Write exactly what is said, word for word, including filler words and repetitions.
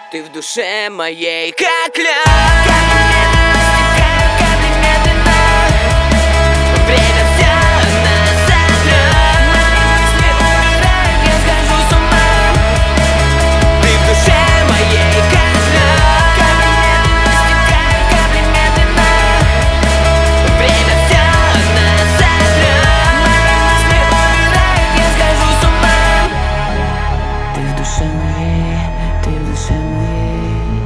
Ты в душе моей, как лед. Капли медленно стекают, капли медленно. Время все нас сотрет. Мои мысли умирают, я схожу с ума. Ты в душе моей, как лед. Капли медленно стекают, капли медленно. Время все нас сотрет. Мои мысли умирают, я схожу с ума. Ты в душе моей, ты в душе моей.